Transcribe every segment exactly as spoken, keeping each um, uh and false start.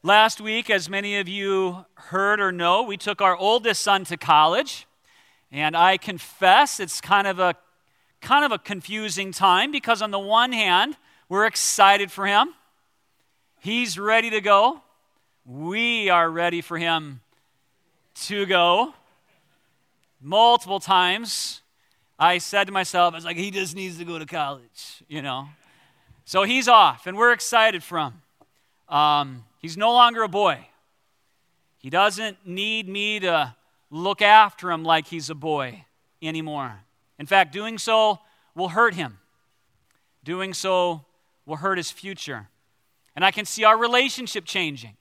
Last week, as many of you heard or know, we took our oldest son to college, and I confess it's kind of a kind of a confusing time because on the one hand, we're excited for him. He's ready to go. We are ready for him to go. Multiple times, I said to myself, I was like, he just needs to go to college, you know. So he's off, and we're excited for him. Um, he's no longer a boy. He doesn't need me to look after him like he's a boy anymore. In fact, doing so will hurt him. Doing so will hurt his future. And I can see our relationship changing.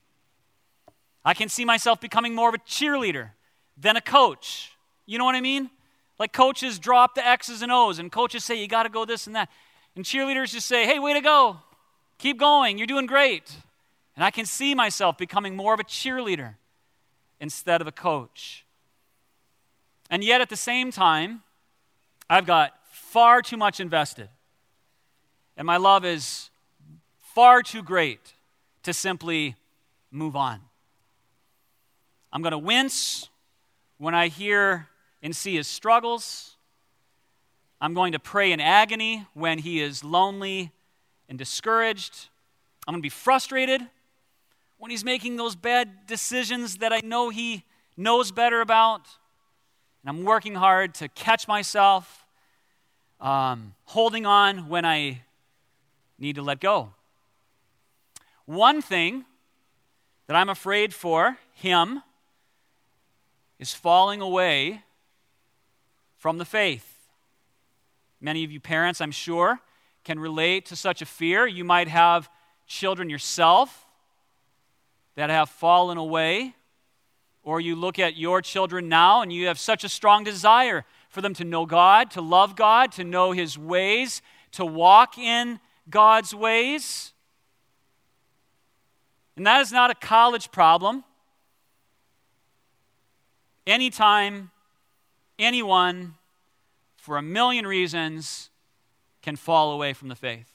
I can see myself becoming more of a cheerleader than a coach. You know what I mean? Like coaches drop the X's and O's, and coaches say, you got to go this and that. And cheerleaders just say, hey, way to go. Keep going. You're doing great. And I can see myself becoming more of a cheerleader instead of a coach. And yet at the same time, I've got far too much invested. And my love is far too great to simply move on. I'm going to wince when I hear and see his struggles. I'm going to pray in agony when he is lonely and discouraged. I'm going to be frustrated when he's making those bad decisions that I know he knows better about. And I'm working hard to catch myself, um, holding on when I need to let go. One thing that I'm afraid for him is falling away from the faith. Many of you parents, I'm sure, can relate to such a fear. You might have children yourself that have fallen away, or you look at your children now and you have such a strong desire for them to know God, to love God, to know His ways, to walk in God's ways. And that is not a college problem. Anytime, anyone, for a million reasons, can fall away from the faith.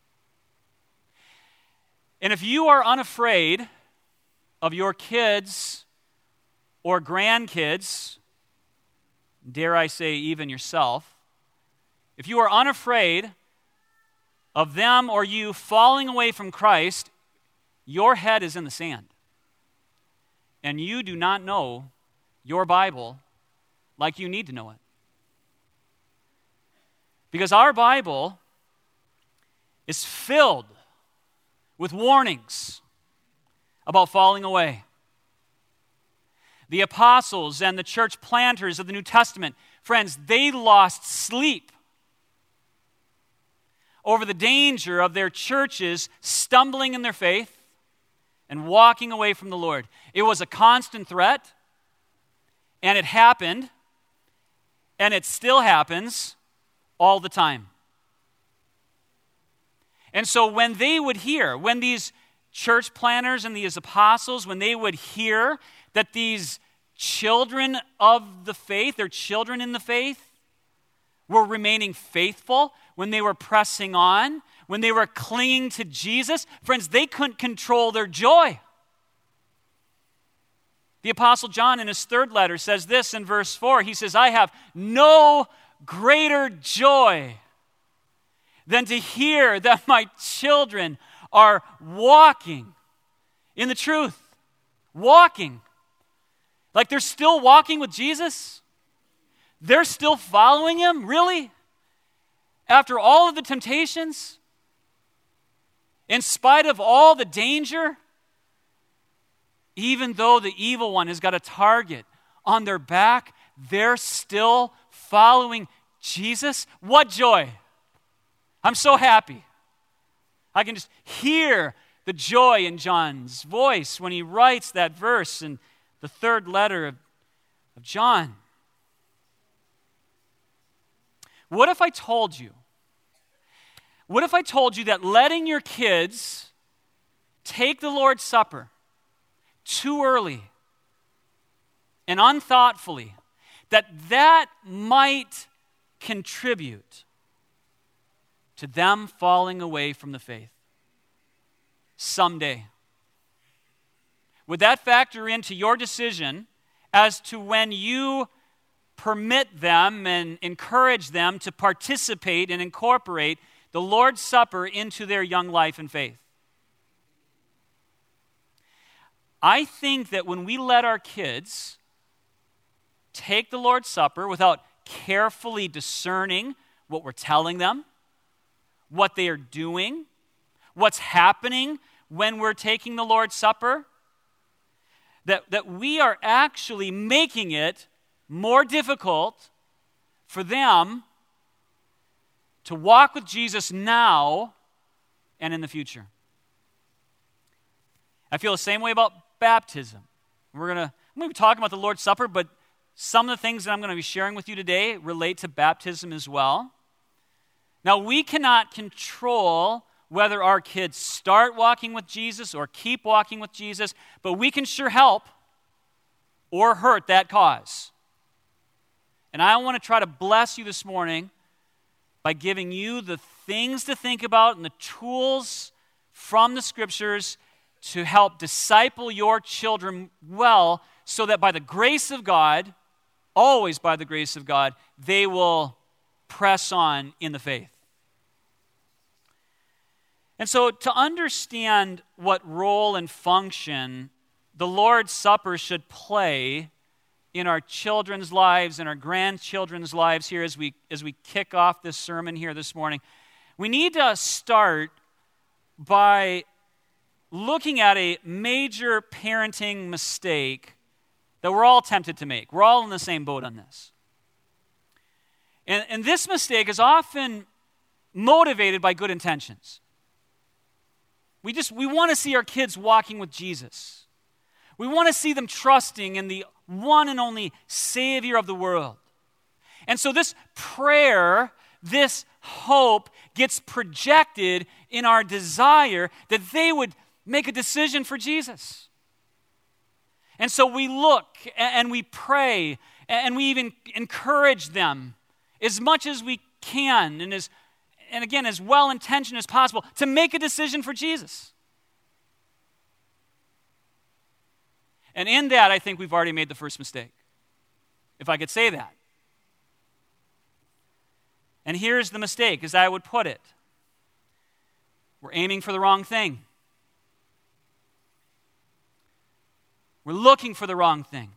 And if you are unafraid of your kids or grandkids, dare I say even yourself, if you are unafraid of them or you falling away from Christ, your head is in the sand. And you do not know your Bible like you need to know it. Because our Bible is filled with warnings about falling away. The apostles and the church planters of the New Testament, friends, they lost sleep over the danger of their churches stumbling in their faith and walking away from the Lord. It was a constant threat, and it happened, and it still happens all the time. And so when they would hear, when these church planners and these apostles, when they would hear that these children of the faith, or children in the faith, were remaining faithful, when they were pressing on, when they were clinging to Jesus, friends, they couldn't control their joy. The Apostle John in his third letter says this in verse four. He says, I have no greater joy than to hear that my children are walking in the truth. Walking. Like they're still walking with Jesus? They're still following Him? Really? After all of the temptations? In spite of all the danger? Even though the evil one has got a target on their back, they're still following Jesus? What joy! I'm so happy. I can just hear the joy in John's voice when he writes that verse in the third letter of, of John. What if I told you, what if I told you that letting your kids take the Lord's Supper too early and unthoughtfully, that that might contribute to them falling away from the faith someday? would that factor into your decision as to when you permit them and encourage them to participate and incorporate the Lord's Supper into their young life and faith? I think that when we let our kids take the Lord's Supper without carefully discerning what we're telling them, what they are doing, what's happening when we're taking the Lord's Supper, that, that we are actually making it more difficult for them to walk with Jesus now and in the future. I feel the same way about baptism. We're going to I'm going to be talking about the Lord's Supper, but some of the things that I'm going to be sharing with you today relate to baptism as well. Now, we cannot control whether our kids start walking with Jesus or keep walking with Jesus, but we can sure help or hurt that cause. And I want to try to bless you this morning by giving you the things to think about and the tools from the Scriptures to help disciple your children well, so that by the grace of God, always by the grace of God, they will press on in the faith. And so to understand what role and function the Lord's Supper should play in our children's lives and our grandchildren's lives here as we as we kick off this sermon here this morning, we need to start by looking at a major parenting mistake that we're all tempted to make. We're all in the same boat on this. And, and this mistake is often motivated by good intentions. We just, we want to see our kids walking with Jesus. We want to see them trusting in the one and only Savior of the world. And so this prayer, this hope gets projected in our desire that they would make a decision for Jesus. And so we look and we pray and we even encourage them as much as we can and as and again as well-intentioned as possible to make a decision for Jesus. And in that, I think we've already made the first mistake, if I could say that. And here's the mistake, as I would put it. We're aiming for the wrong thing. We're looking for the wrong thing.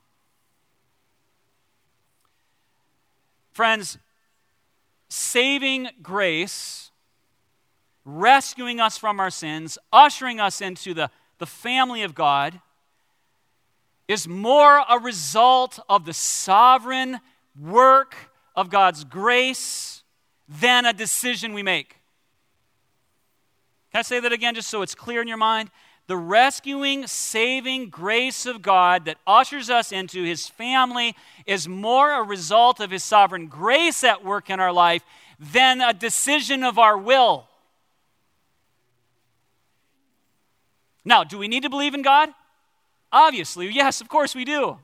Friends, saving grace, rescuing us from our sins, ushering us into the, the family of God, is more a result of the sovereign work of God's grace than a decision we make. Can I say that again just so it's clear in your mind? The rescuing, saving grace of God that ushers us into His family is more a result of His sovereign grace at work in our life than a decision of our will. Now, do we need to believe in God? Obviously, yes, of course we do.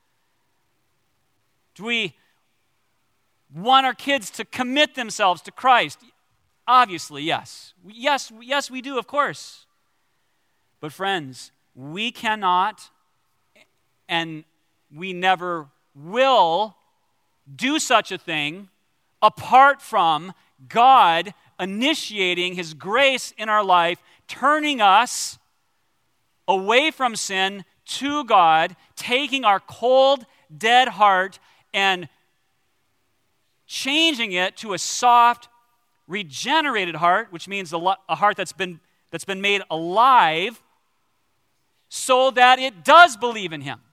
Do we want our kids to commit themselves to Christ? Obviously, yes. Yes, yes, we do, of course. But friends, we cannot and we never will do such a thing apart from God initiating His grace in our life, turning us away from sin to God, taking our cold, dead heart and changing it to a soft, regenerated heart, which means a heart that's been, that's been made alive so that it does believe in Him.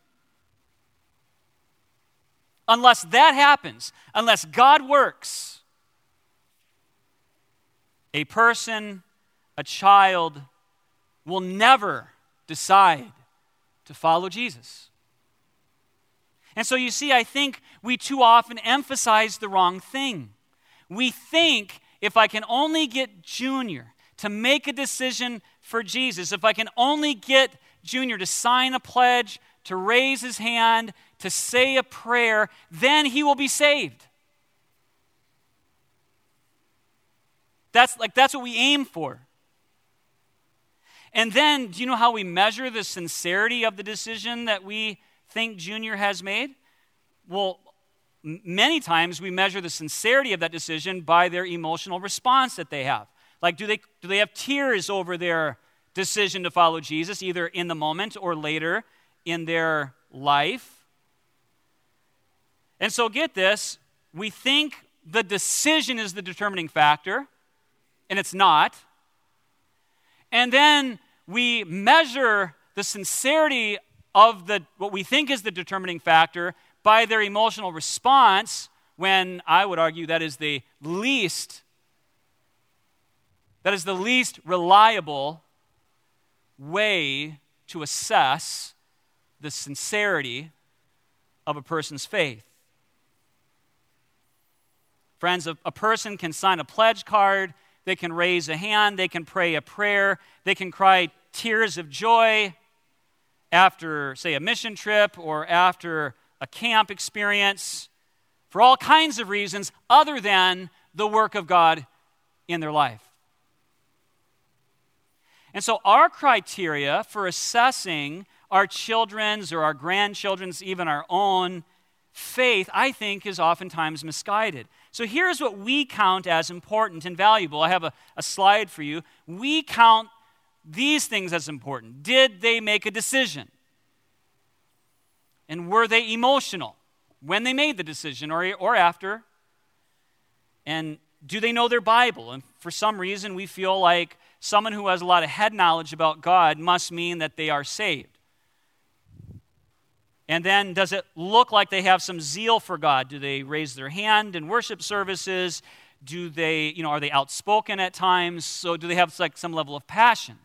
Unless that happens, unless God works, a person, a child, will never decide to follow Jesus. And so you see, I think we too often emphasize the wrong thing. We think if I can only get Junior to make a decision for Jesus, if I can only get Junior to sign a pledge, to raise his hand, to say a prayer, then he will be saved. That's like that's what we aim for. And then, do you know how we measure the sincerity of the decision that we think Junior has made? Well, m- many times we measure the sincerity of that decision by their emotional response that they have. Like, do they do they have tears over their decision to follow Jesus, either in the moment or later in their life? And so get this, we think the decision is the determining factor, and it's not. And then we measure the sincerity of the what we think is the determining factor by their emotional response, when I would argue that is the least that is the least reliable way to assess the sincerity of a person's faith. Friends, a, a person can sign a pledge card, they can raise a hand, they can pray a prayer, they can cry tears of joy after, say, a mission trip or after a camp experience for all kinds of reasons other than the work of God in their life. And so our criteria for assessing our children's or our grandchildren's, even our own faith, I think, is oftentimes misguided. So here's what we count as important and valuable. I have a, a slide for you. We count these things as important. Did they make a decision? And were they emotional when they made the decision or, or after? And do they know their Bible? And for some reason, we feel like someone who has a lot of head knowledge about God must mean that they are saved. And then, does it look like they have some zeal for God? Do they raise their hand in worship services? Do they, you know, are they outspoken at times? So do they have like some level of passion?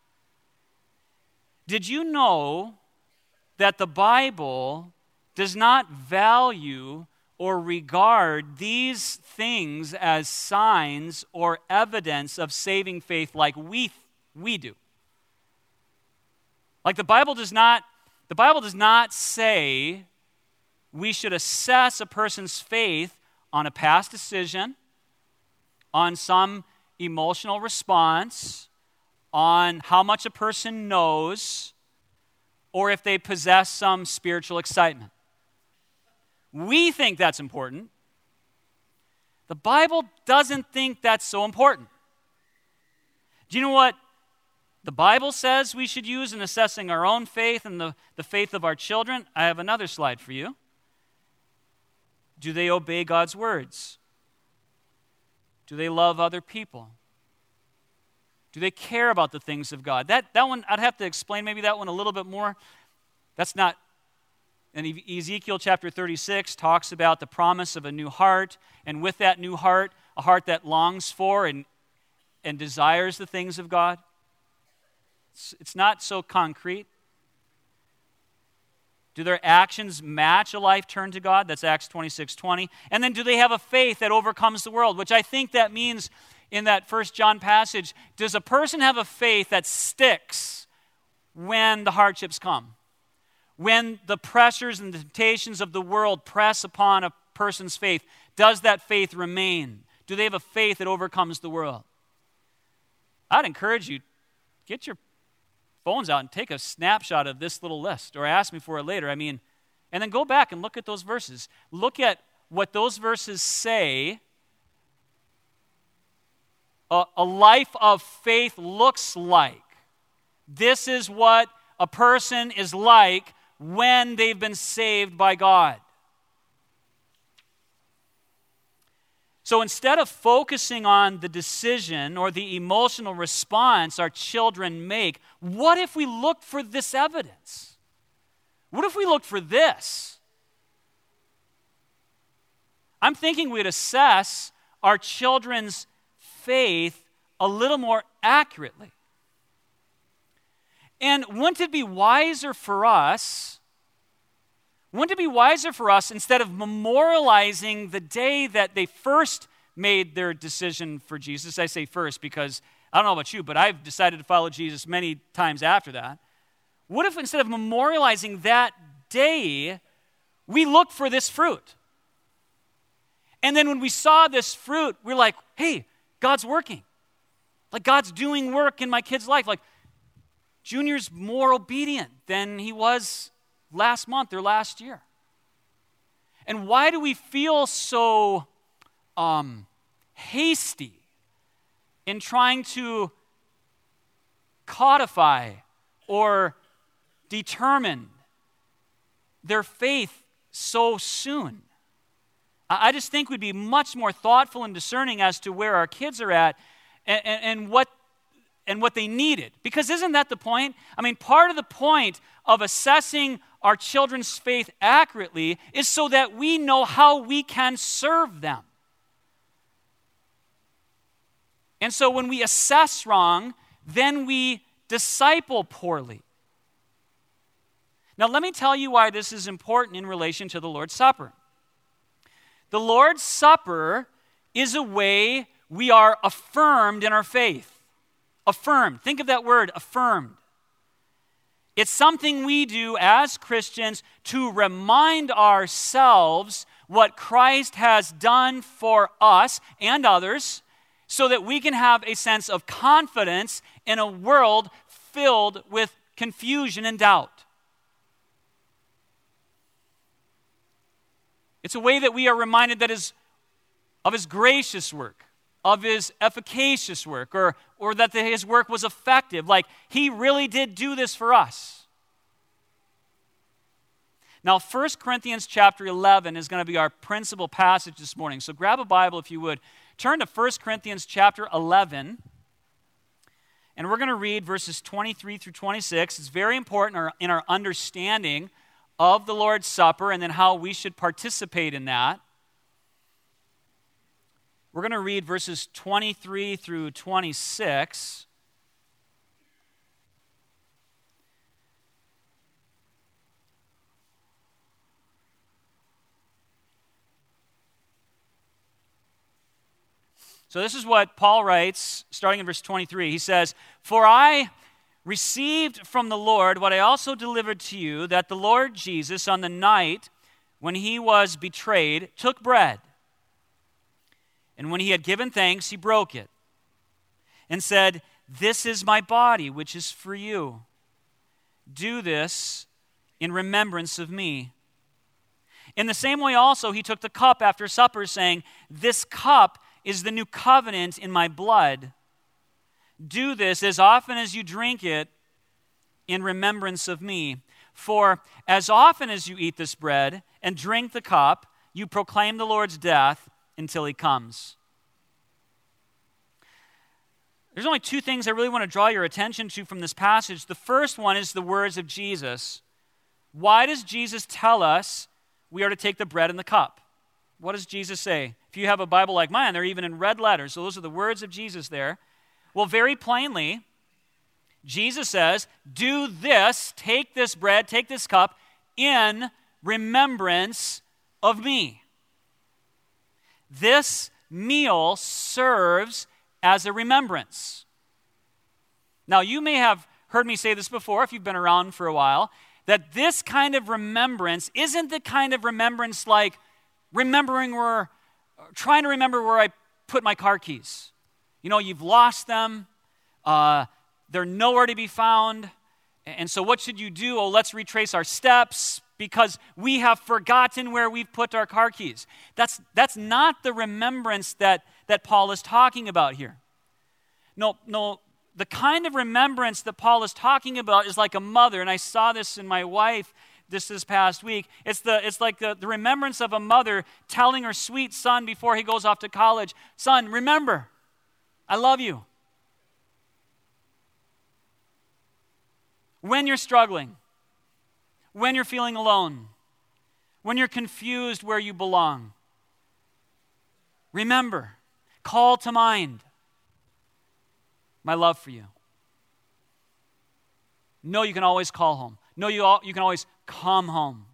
Did you know that the Bible does not value or regard these things as signs or evidence of saving faith like we, we do? Like the Bible does not The Bible does not say we should assess a person's faith on a past decision, on some emotional response, on how much a person knows, or if they possess some spiritual excitement. We think that's important. The Bible doesn't think that's so important. Do you know what the Bible says we should use in assessing our own faith and the, the faith of our children? I have another slide for you. Do they obey God's words? Do they love other people? Do they care about the things of God? That, that one, I'd have to explain maybe that one a little bit more. That's not, and Ezekiel chapter thirty-six talks about the promise of a new heart, and with that new heart, a heart that longs for and, and desires the things of God. It's not so concrete. Do their actions match a life turned to God? That's Acts twenty-six twenty. And then do they have a faith that overcomes the world? Which I think that means in that First John passage, does a person have a faith that sticks when the hardships come? When the pressures and the temptations of the world press upon a person's faith, does that faith remain? Do they have a faith that overcomes the world? I'd encourage you, get your phones out and take a snapshot of this little list, or ask me for it later. I mean, and then go back and look at those verses. Look at what those verses say a, a life of faith looks like. This is what a person is like when they've been saved by God. So instead of focusing on the decision or the emotional response our children make, what if we looked for this evidence? What if we looked for this? I'm thinking we'd assess our children's faith a little more accurately. And wouldn't it be wiser for us, wouldn't it be wiser for us, instead of memorializing the day that they first made their decision for Jesus, I say first because I don't know about you, but I've decided to follow Jesus many times after that. What if instead of memorializing that day, we looked for this fruit? And then when we saw this fruit, we're like, hey, God's working. Like God's doing work in my kid's life. Like, Junior's more obedient than he was last month or last year. And why do we feel so um, hasty in trying to codify or determine their faith so soon? I just think we'd be much more thoughtful and discerning as to where our kids are at and, and, and what and what they needed. Because isn't that the point? I mean, part of the point of assessing our children's faith accurately is so that we know how we can serve them. And so when we assess wrong, then we disciple poorly. Now, let me tell you why this is important in relation to the Lord's Supper. The Lord's Supper is a way we are affirmed in our faith. Affirmed. Think of that word, affirmed. It's something we do as Christians to remind ourselves what Christ has done for us and others so that we can have a sense of confidence in a world filled with confusion and doubt. It's a way that we are reminded that is of his gracious work, of his efficacious work, or, or that the, his work was effective. Like, he really did do this for us. Now, First Corinthians chapter eleven is going to be our principal passage this morning. So grab a Bible if you would. Turn to First Corinthians chapter eleven. And we're going to read verses twenty-three through twenty-six. It's very important in our, in our understanding of the Lord's Supper and then how we should participate in that. We're going to read verses twenty-three through twenty-six. So this is what Paul writes, starting in verse twenty-three. He says, "For I received from the Lord what I also delivered to you, that the Lord Jesus, on the night when he was betrayed, took bread. And when he had given thanks, he broke it and said, 'This is my body, which is for you. Do this in remembrance of me.' In the same way also he took the cup after supper, saying, 'This cup is the new covenant in my blood. Do this as often as you drink it in remembrance of me. For as often as you eat this bread and drink the cup, you proclaim the Lord's death until he comes.'" There's only two things I really want to draw your attention to from this passage. The first one is the words of Jesus. Why does Jesus tell us we are to take the bread and the cup? What does Jesus say? If you have a Bible like mine, they're even in red letters. So those are the words of Jesus there. Well, very plainly, Jesus says, do this, take this bread, take this cup in remembrance of me. This meal serves as a remembrance. Now, you may have heard me say this before if you've been around for a while, that this kind of remembrance isn't the kind of remembrance like remembering where, trying to remember where I put my car keys. You know, you've lost them. Uh, they're nowhere to be found. And so what should you do? Oh, let's retrace our steps because we have forgotten where we've put our car keys. That's, that's not the remembrance that, that Paul is talking about here. No, no, the kind of remembrance that Paul is talking about is like a mother, and I saw this in my wife this this past week. It's the it's like the, the remembrance of a mother telling her sweet son before he goes off to college, "Son, remember, I love you." When you're struggling, when you're feeling alone, when you're confused where you belong, remember, call to mind my love for you. Know you can always call home. Know you, all, you can always come home.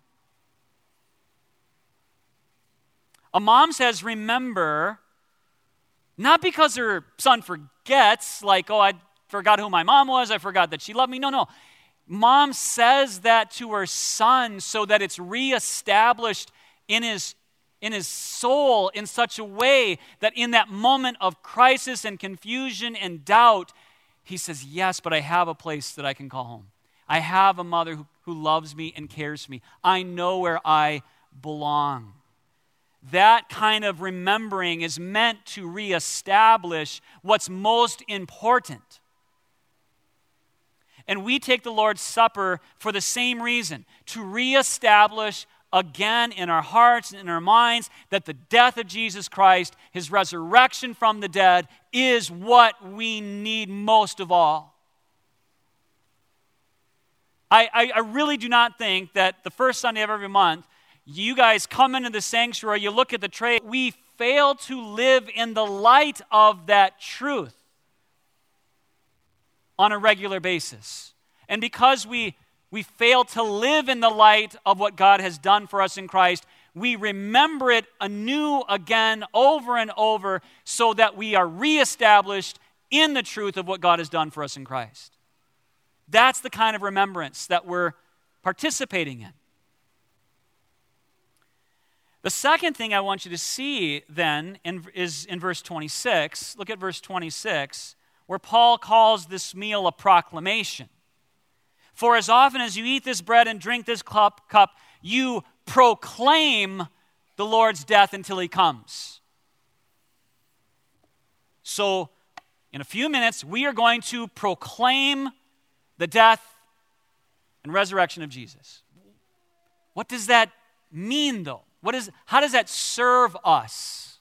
A mom says, remember, not because her son forgets, like, oh, I forgot who my mom was, I forgot that she loved me. No, no. Mom says that to her son so that it's reestablished in his, in his soul in such a way that in that moment of crisis and confusion and doubt, he says, yes, but I have a place that I can call home. I have a mother who, who loves me and cares for me. I know where I belong. That kind of remembering is meant to reestablish what's most important. And we take the Lord's Supper for the same reason, to reestablish again in our hearts and in our minds that the death of Jesus Christ, his resurrection from the dead, is what we need most of all. I, I, I really do not think that the first Sunday of every month, you guys come into the sanctuary, you look at the tray, we fail to live in the light of that truth on a regular basis. And because we, we fail to live in the light of what God has done for us in Christ, we remember it anew again, over and over, so that we are reestablished in the truth of what God has done for us in Christ. That's the kind of remembrance that we're participating in. The second thing I want you to see then in, is in verse twenty-six. Look at verse twenty-six, where Paul calls this meal a proclamation. For as often as you eat this bread and drink this cup, cup, you proclaim the Lord's death until he comes. So, in a few minutes, we are going to proclaim the death and resurrection of Jesus. What does that mean, though? What is, how does that serve us?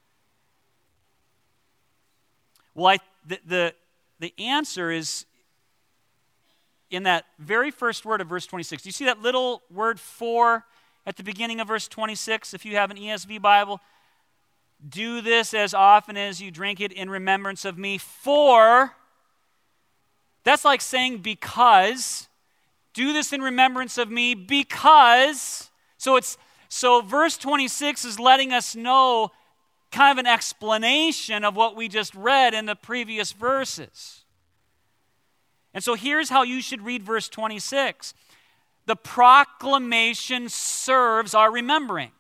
Well, I, the, the, the answer is in that very first word of verse twenty-six. Do you see that little word for at the beginning of verse twenty-six? If you have an E S V Bible, do this as often as you drink it in remembrance of me. For, that's like saying because. Do this in remembrance of me because. So it's So verse twenty-six is letting us know kind of an explanation of what we just read in the previous verses. And so here's how you should read verse twenty-six. The proclamation serves our remembering.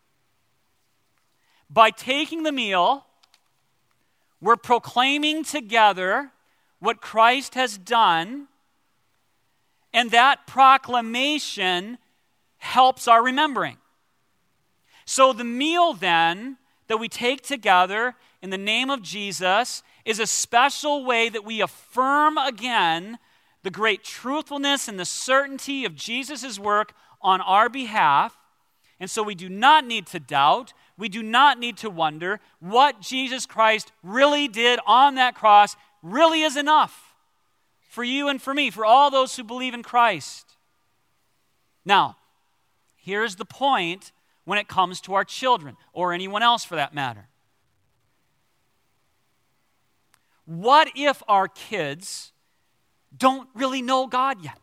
By taking the meal, we're proclaiming together what Christ has done, and that proclamation helps our remembering. So the meal then that we take together in the name of Jesus is a special way that we affirm again the great truthfulness and the certainty of Jesus' work on our behalf. And so we do not need to doubt, we do not need to wonder. What Jesus Christ really did on that cross really is enough for you and for me, for all those who believe in Christ. Now, here's the point when it comes to our children, or anyone else for that matter. What if our kids don't really know God yet?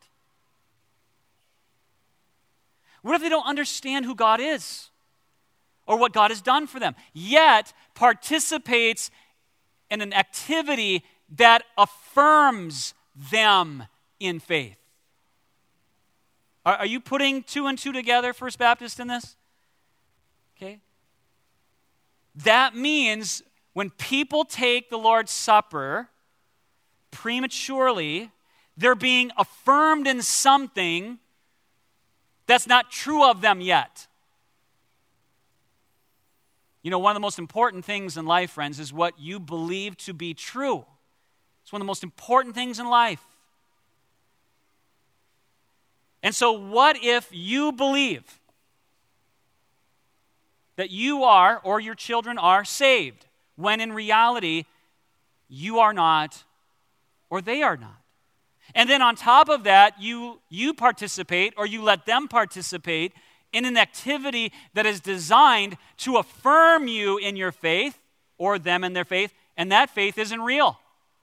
What if they don't understand who God is or what God has done for them, yet participates in an activity that affirms them in faith? Are, are you putting two and two together, First Baptist, in this? Okay. That means when people take the Lord's Supper prematurely, they're being affirmed in something that's not true of them yet. You know, one of the most important things in life, friends, is what you believe to be true. It's one of the most important things in life. And so what if you believe that you are, or your children are, saved, when in reality, you are not, or they are not? And then on top of that, you, you participate, or you let them participate in an activity that is designed to affirm you in your faith, or them in their faith, and that faith isn't real.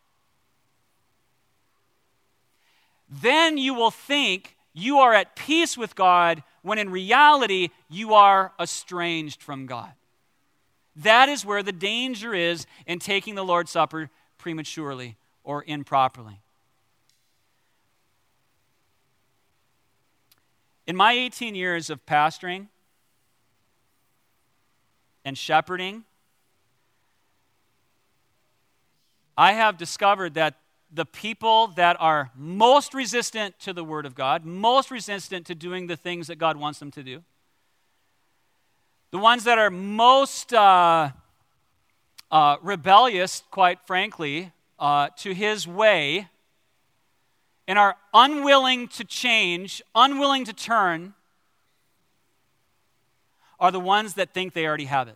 Then you will think you are at peace with God, when in reality, you are estranged from God. That is where the danger is in taking the Lord's Supper prematurely or improperly. In my eighteen years of pastoring and shepherding, I have discovered that the people that are most resistant to the Word of God, most resistant to doing the things that God wants them to do. The ones that are most uh, uh, rebellious, quite frankly, uh, to His way, and are unwilling to change, unwilling to turn, are the ones that think they already have it.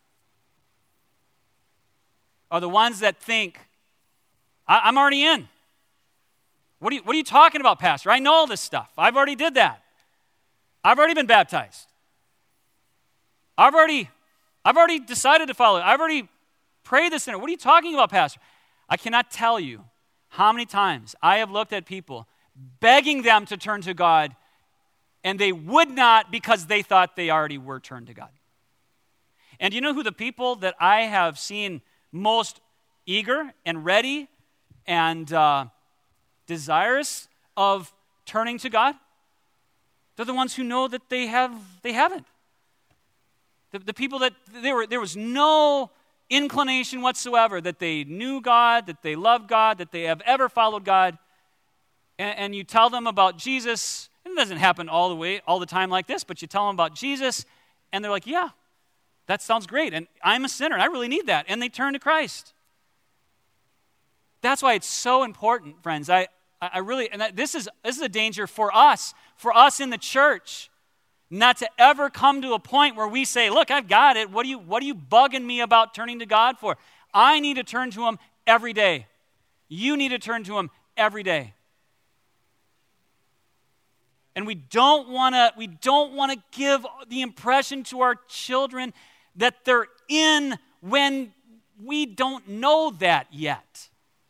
Are the ones that think, I- I'm already in. What are, you, what are you talking about, Pastor? I know all this stuff. I've already did that. I've already been baptized. I've already, I've already decided to follow. I've already prayed this sinner. What are you talking about, Pastor? I cannot tell you how many times I have looked at people begging them to turn to God, and they would not because they thought they already were turned to God. And you know who the people that I have seen most eager and ready and uh, desirous of turning to God? They're the ones who know that they have they haven't. The, the people that there were there was no inclination whatsoever that they knew God, that they loved God, that they have ever followed God. And, and you tell them about Jesus, and it doesn't happen all the way, all the time like this, but you tell them about Jesus, and they're like, yeah, that sounds great, and I'm a sinner, and I really need that, and they turn to Christ. That's why it's so important, friends. I, I really, and this is this is a danger for us, for us in the church, not to ever come to a point where we say, look, I've got it. What are you, what are you bugging me about turning to God for? I need to turn to Him every day. You need to turn to Him every day. And we don't want to we don't want to give the impression to our children that they're in when we don't know that yet.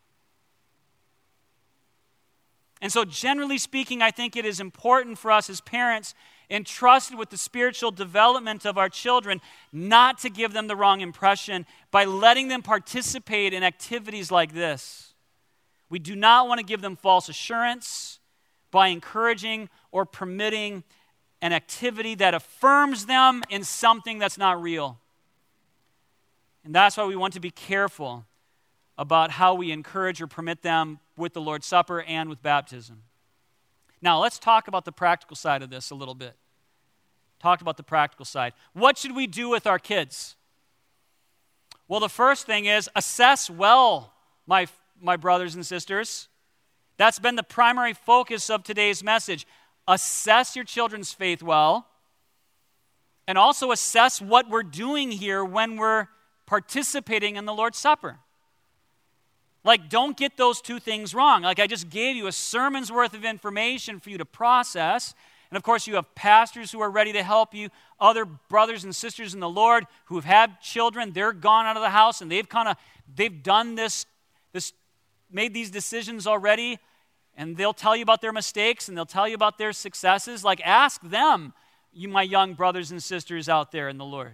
And so generally speaking, I think it is important for us as parents entrusted with the spiritual development of our children not to give them the wrong impression by letting them participate in activities like this. We do not want to give them false assurance by encouraging or permitting an activity that affirms them in something that's not real. And that's why we want to be careful about how we encourage or permit them with the Lord's Supper and with baptism. Now, let's talk about the practical side of this a little bit. Talk about the practical side. What should we do with our kids? Well, the first thing is assess well, my, my brothers and sisters. That's been the primary focus of today's message. Assess your children's faith well, and also assess what we're doing here when we're participating in the Lord's Supper. Like, don't get those two things wrong. Like, I just gave you a sermon's worth of information for you to process. And of course, you have pastors who are ready to help you, other brothers and sisters in the Lord who have had children. They're gone out of the house, and they've kind of, they've done this, this, made these decisions already, and they'll tell you about their mistakes, and they'll tell you about their successes. Like, ask them, you my young brothers and sisters out there in the Lord.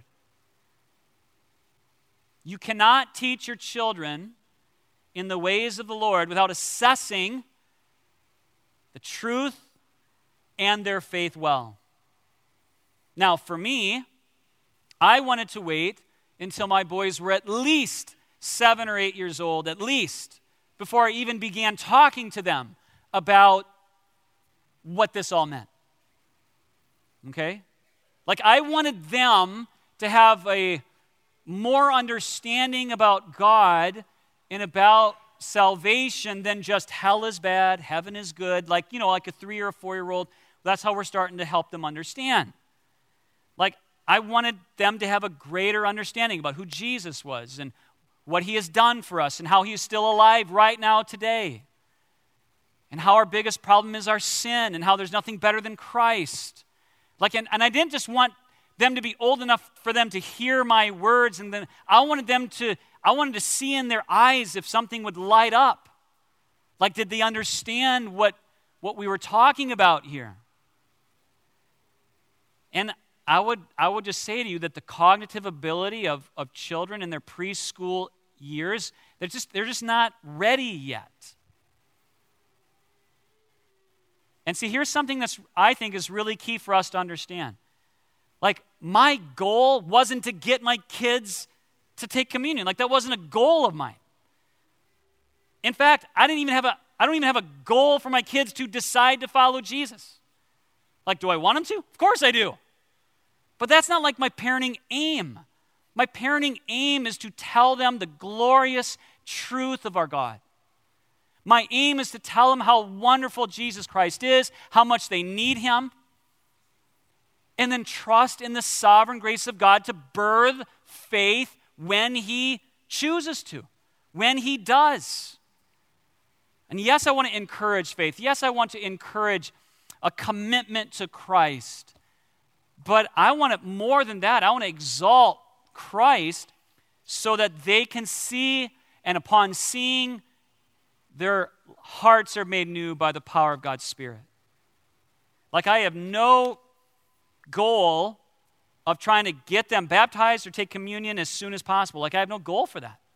You cannot teach your children in the ways of the Lord without assessing the truth and their faith well. Now, for me, I wanted to wait until my boys were at least seven or eight years old, at least, before I even began talking to them about what this all meant. Okay? Like, I wanted them to have a more understanding about God and about salvation than just hell is bad, heaven is good. Like, you know, like a three or a four-year-old, that's how we're starting to help them understand. Like, I wanted them to have a greater understanding about who Jesus was and what He has done for us and how He is still alive right now today. And how our biggest problem is our sin and how there's nothing better than Christ. Like, and, and I didn't just want them to be old enough for them to hear my words, and then I wanted them to, I wanted to see in their eyes if something would light up. Like, did they understand what, what we were talking about here? And I would, I would just say to you that the cognitive ability of, of children in their preschool years, they're just, they're just not ready yet. And see, here's something that's, I think, is really key for us to understand. Like, my goal wasn't to get my kids to take communion. Like, that wasn't a goal of mine. In fact, I didn't even have a I don't even have a goal for my kids to decide to follow Jesus. Like, do I want them to? Of course I do. But that's not like my parenting aim. My parenting aim is to tell them the glorious truth of our God. My aim is to tell them how wonderful Jesus Christ is, how much they need him, and then trust in the sovereign grace of God to birth faith when he chooses to, when he does. And yes, I want to encourage faith. Yes, I want to encourage a commitment to Christ. But I want it more than that. I want to exalt Christ so that they can see, and upon seeing, their hearts are made new by the power of God's Spirit. Like, I have no goal of trying to get them baptized or take communion as soon as possible. Like, I have no goal for that.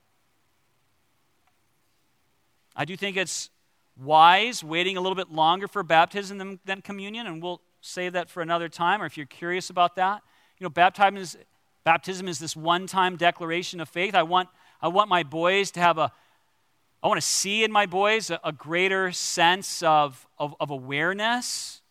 I do think it's wise waiting a little bit longer for baptism than, than communion, and we'll save that for another time, or if you're curious about that. You know, baptism is, baptism is this one-time declaration of faith. I want, I want my boys to have a, I want to see in my boys a, a greater sense of, of, of awareness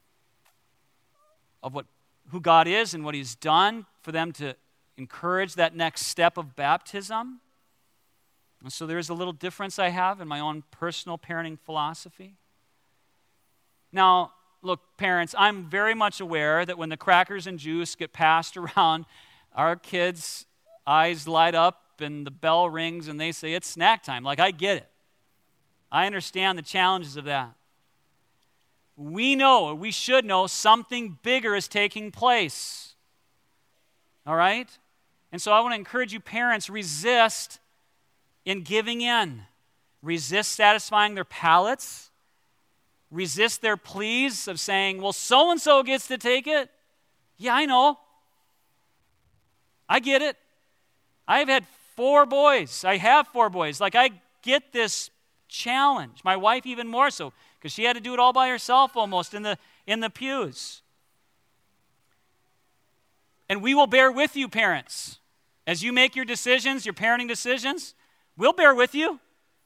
of what who God is and what he's done, for them to encourage that next step of baptism. And so there is a little difference I have in my own personal parenting philosophy. Now, look, parents, I'm very much aware that when the crackers and juice get passed around, our kids' eyes light up and the bell rings and they say, it's snack time. Like, I get it. I understand the challenges of that. We know, or we should know, something bigger is taking place. All right? And so I want to encourage you parents, resist in giving in. Resist satisfying their palates. Resist their pleas of saying, well, so-and-so gets to take it. Yeah, I know. I get it. I've had four boys. I have four boys. Like, I get this challenge. My wife even more so, because she had to do it all by herself almost in the in the pews. And we will bear with you, parents. As you make your decisions, your parenting decisions, we'll bear with you.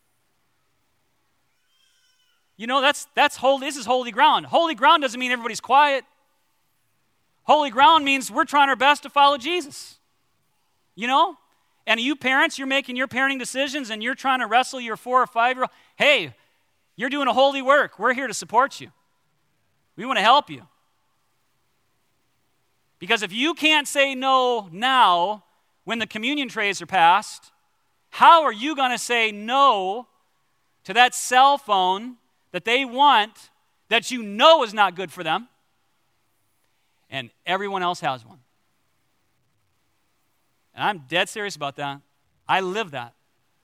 You know, that's that's holy. This is holy ground. Holy ground doesn't mean everybody's quiet. Holy ground means we're trying our best to follow Jesus. You know? And you parents, you're making your parenting decisions and you're trying to wrestle your four or five-year-old. Hey, you're doing a holy work. We're here to support you. We want to help you. Because if you can't say no now when the communion trays are passed, how are you going to say no to that cell phone that they want that you know is not good for them and everyone else has one? And I'm dead serious about that. I live that.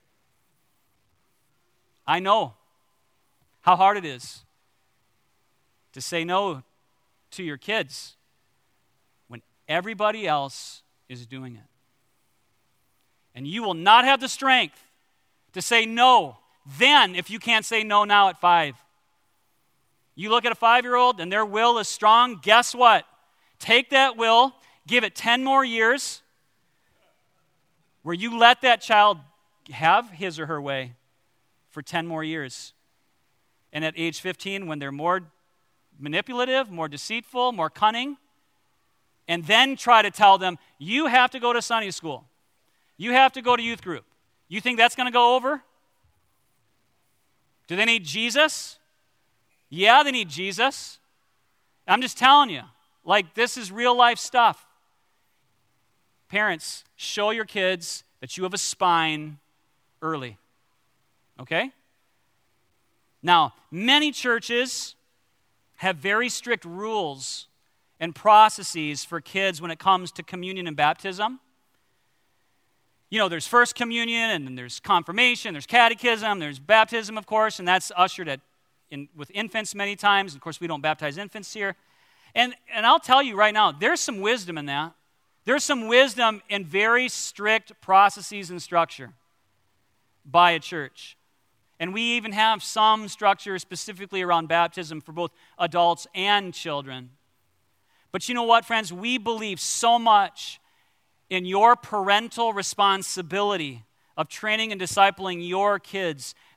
I know how hard it is to say no to your kids when everybody else is doing it. And you will not have the strength to say no then if you can't say no now at five. You look at a five-year-old and their will is strong, guess what? Take that will, give it ten more years, where you let that child have his or her way for ten more years. And at age fifteen, when they're more manipulative, more deceitful, more cunning, and then try to tell them, you have to go to Sunday school. You have to go to youth group. You think that's going to go over? Do they need Jesus? Yeah, they need Jesus. I'm just telling you, like, this is real life stuff. Parents, show your kids that you have a spine early. Okay? Now, many churches have very strict rules and processes for kids when it comes to communion and baptism. You know, there's first communion, and then there's confirmation, there's catechism, there's baptism, of course, and that's ushered at in, with infants many times. Of course, we don't baptize infants here. And, and I'll tell you right now, there's some wisdom in that. There's some wisdom in very strict processes and structure by a church. And we even have some structure specifically around baptism for both adults and children. But you know what, friends? We believe so much in your parental responsibility of training and discipling your kids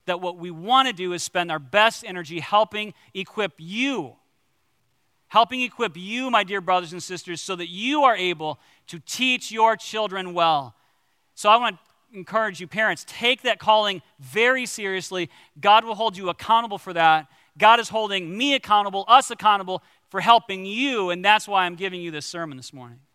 that what we want to do is spend our best energy helping equip you, helping equip you, my dear brothers and sisters, so that you are able to teach your children well. So I want to encourage you, parents, take that calling very seriously. God will hold you accountable for that. God is holding me accountable, us accountable for helping you, and that's why I'm giving you this sermon this morning.